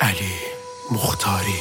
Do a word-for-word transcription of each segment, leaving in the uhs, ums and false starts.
علی مختاری.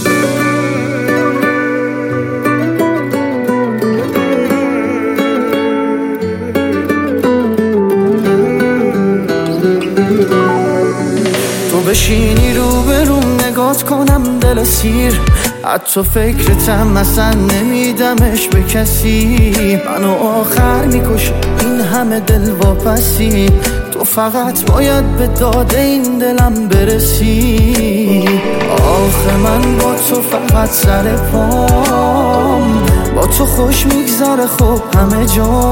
تو بشینی رو بروم نگات کنم دل سیر، حتی فکرتم اصلا نمیدمش به کسی. منو آخر میکشه این همه دل واپسی، تو فقط باید به داد این دلم برسی. آخه من با تو فقط سر پام، با تو خوش میگذره خب همه جا.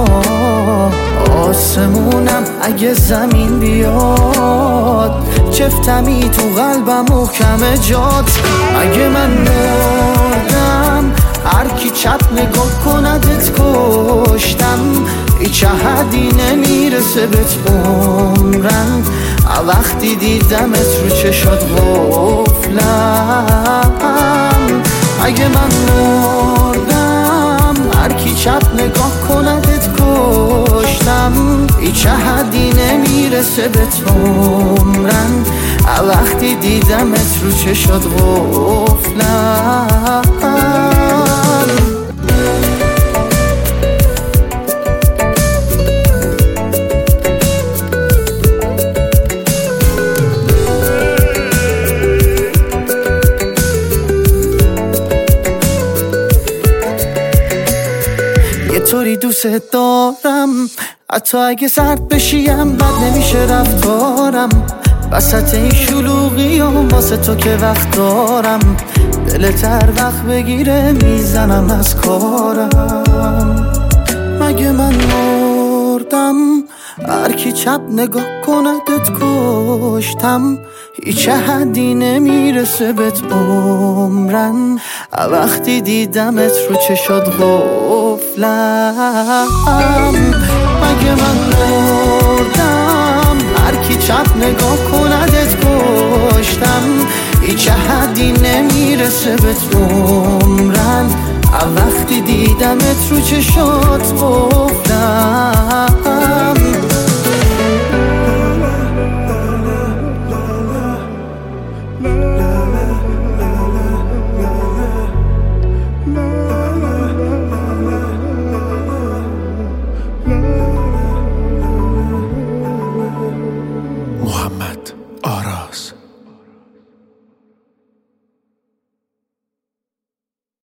آسمونم اگه زمین بیاد، چفتمی تو قلبم محکم جات. اگه من مردم هر کی چپ نگاه کندت کشتم، هیچ حدی نمیرسه بهت عمرن. وقتی دیدمت رو چشات غفلم. اگه من مردم هر کی چپ نگاه کندت کشتم، هیچ حدی نمیرسه بهت عمرن. وقتی دیدمت رو چشات غفلم. یه طوری دوست دارم، حتی اگه سرد بشیم بد نمیشه رفتارم. وسط این شلوغی و واسه تو که وقت دارم، دلت هر وقت بگیره میزنم از کارم. مگه من مردم هر کی چپ نگاه کندت کشتم، هیچ حدی نمیرسه بهت عمرن. وقتی دیدمت رو چشات غفلم. مگه من مردم هر کی چپ نگاه کندت کشتم، هیچ حدی نمیرسه بهت عمرن. وقتی دیدمت رو چشات غفلم.